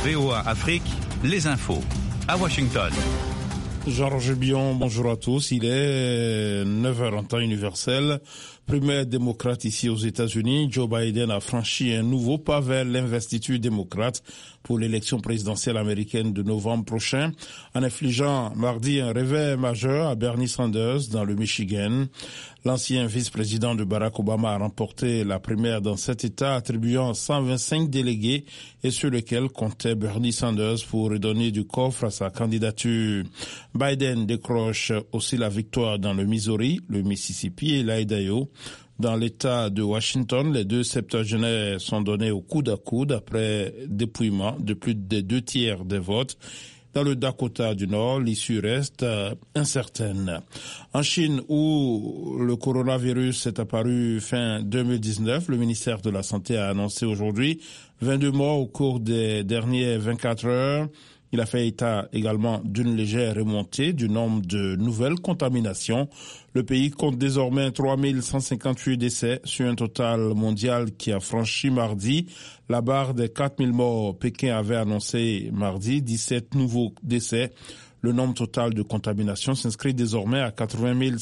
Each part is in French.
VOA Afrique, les infos. À Washington. Jean-Roger Bion, bonjour à tous. Il est 9h en temps universel. Primaire démocrate ici aux États-Unis, Joe Biden a franchi un nouveau pas vers l'investiture démocrate pour l'élection présidentielle américaine de novembre prochain, en infligeant mardi un réveil majeur à Bernie Sanders dans le Michigan. L'ancien vice-président de Barack Obama a remporté la primaire dans cet État, attribuant 125 délégués et sur lesquels comptait Bernie Sanders pour redonner du coffre à sa candidature. Biden décroche aussi la victoire dans le Missouri, le Mississippi et l'Idaho. Dans l'État de Washington, les deux septuagénaires sont donnés au coude à coude après dépouillement de plus des 2/3 des votes. Dans le Dakota du Nord, l'issue reste incertaine. En Chine, où le coronavirus est apparu fin 2019, le ministère de la Santé a annoncé aujourd'hui 22 morts au cours des dernières 24 heures. Il a fait état également d'une légère remontée du nombre de nouvelles contaminations. Le pays compte désormais 3158 décès sur un total mondial qui a franchi mardi la barre des 4000 morts. Pékin avait annoncé mardi 17 nouveaux décès. Le nombre total de contaminations s'inscrit désormais à 80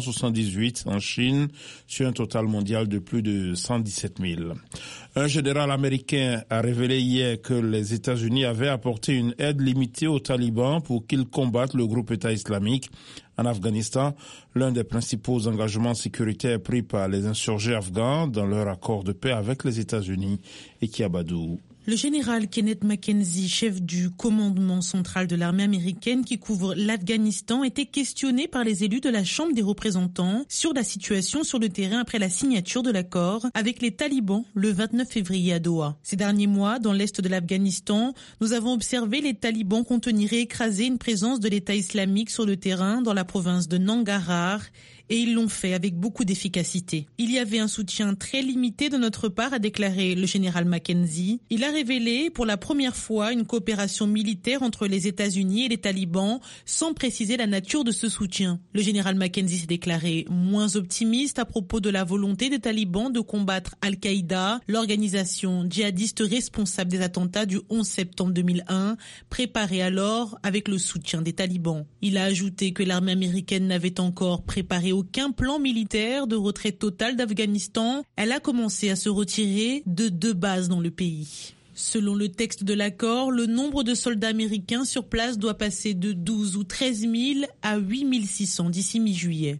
778 en Chine, sur un total mondial de plus de 117 000. Un général américain a révélé hier que les États-Unis avaient apporté une aide limitée aux talibans pour qu'ils combattent le groupe État islamique en Afghanistan, l'un des principaux engagements sécuritaires pris par les insurgés afghans dans leur accord de paix avec les États-Unis. Et Kiabadou. Le général Kenneth McKenzie, chef du commandement central de l'armée américaine qui couvre l'Afghanistan, était questionné par les élus de la Chambre des représentants sur la situation sur le terrain après la signature de l'accord avec les talibans le 29 février à Doha. Ces derniers mois, dans l'est de l'Afghanistan, nous avons observé les talibans contenir et écraser une présence de l'État islamique sur le terrain dans la province de Nangarhar. Et ils l'ont fait avec beaucoup d'efficacité. Il y avait un soutien très limité de notre part, a déclaré le général McKenzie. Il a révélé pour la première fois une coopération militaire entre les États-Unis et les talibans, sans préciser la nature de ce soutien. Le général McKenzie s'est déclaré moins optimiste à propos de la volonté des talibans de combattre Al-Qaïda, l'organisation djihadiste responsable des attentats du 11 septembre 2001, préparée alors avec le soutien des talibans. Il a ajouté que l'armée américaine n'avait encore préparé aucun plan militaire de retrait total d'Afghanistan. Elle a commencé à se retirer de 2 bases dans le pays. Selon le texte de l'accord, le nombre de soldats américains sur place doit passer de 12 ou 13 000 à 8 600 d'ici mi-juillet.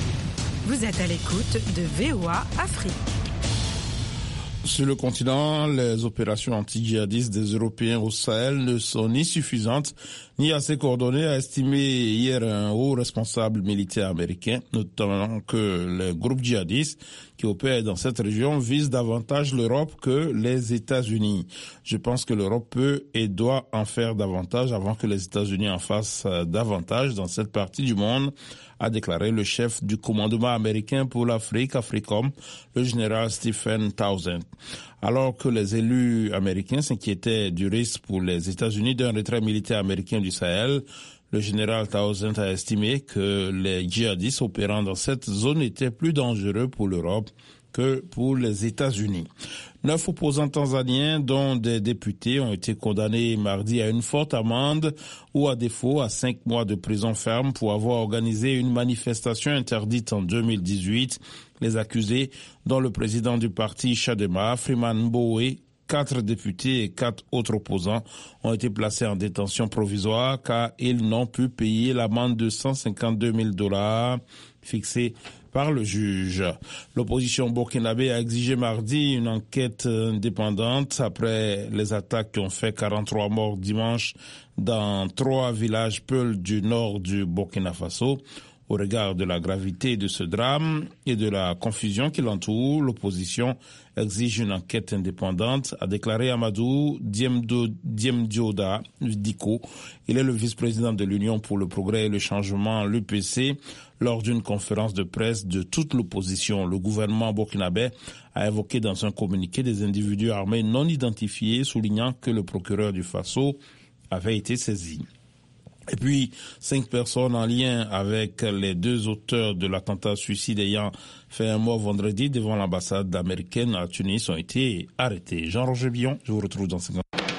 Vous êtes à l'écoute de VOA Afrique. Sur le continent, les opérations anti-djihadistes des Européens au Sahel ne sont ni suffisantes ni assez coordonnées, a estimé hier un haut responsable militaire américain, notamment que les groupes djihadistes qui opèrent dans cette région visent davantage l'Europe que les États-Unis. Je pense que l'Europe peut et doit en faire davantage avant que les États-Unis en fassent davantage dans cette partie du monde, a déclaré le chef du commandement américain pour l'Afrique, AFRICOM, le général Stephen Townsend. Alors que les élus américains s'inquiétaient du risque pour les États-Unis d'un retrait militaire américain du Sahel, le général Townsend a estimé que les djihadistes opérant dans cette zone étaient plus dangereux pour l'Europe que pour les États-Unis. 9 opposants tanzaniens, dont des députés, ont été condamnés mardi à une forte amende ou à défaut à 5 mois de prison ferme pour avoir organisé une manifestation interdite en 2018. Les accusés, dont le président du parti Chadema, Freeman Mbowe, 4 députés et 4 autres opposants ont été placés en détention provisoire car ils n'ont pu payer l'amende de $152 000 fixée par le juge. L'opposition burkinabé a exigé mardi une enquête indépendante après les attaques qui ont fait 43 morts dimanche dans 3 villages peuls du nord du Burkina Faso. Au regard de la gravité de ce drame et de la confusion qui l'entoure, l'opposition exige une enquête indépendante, a déclaré Amadou Diemdioda Diko. Il est le vice-président de l'Union pour le progrès et le changement, l'UPC, lors d'une conférence de presse de toute l'opposition. Le gouvernement burkinabé a évoqué dans un communiqué des individus armés non identifiés, soulignant que le procureur du Faso avait été saisi. Et puis, 5 personnes en lien avec les 2 auteurs de l'attentat suicide ayant fait un mort vendredi devant l'ambassade américaine à Tunis ont été arrêtés. Jean-Roger Bion, je vous retrouve dans 50 minutes.